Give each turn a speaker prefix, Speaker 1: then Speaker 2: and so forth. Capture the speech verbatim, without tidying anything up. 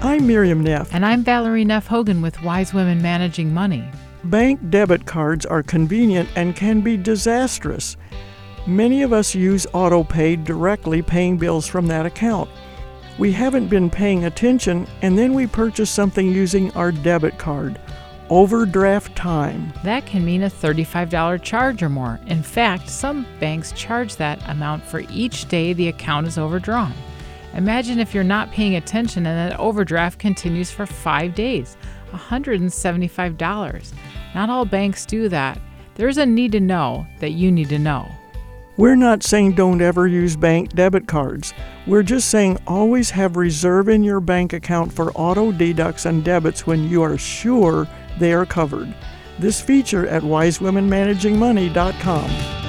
Speaker 1: I'm Miriam Neff.
Speaker 2: And I'm Valerie Neff Hogan with Wise Women Managing Money.
Speaker 1: Bank debit cards are convenient and can be disastrous. Many of us use AutoPay directly, paying bills from that account. We haven't been paying attention, and then we purchase something using our debit card. Overdraft time.
Speaker 2: That can mean a thirty-five dollars charge or more. In fact, some banks charge that amount for each day the account is overdrawn. Imagine if you're not paying attention and that overdraft continues for five days, one hundred seventy-five dollars. Not all banks do that. There's a need to know that you need to know.
Speaker 1: We're not saying don't ever use bank debit cards. We're just saying always have reserve in your bank account for auto deducts and debits when you are sure they are covered. This feature at wise women managing money dot com.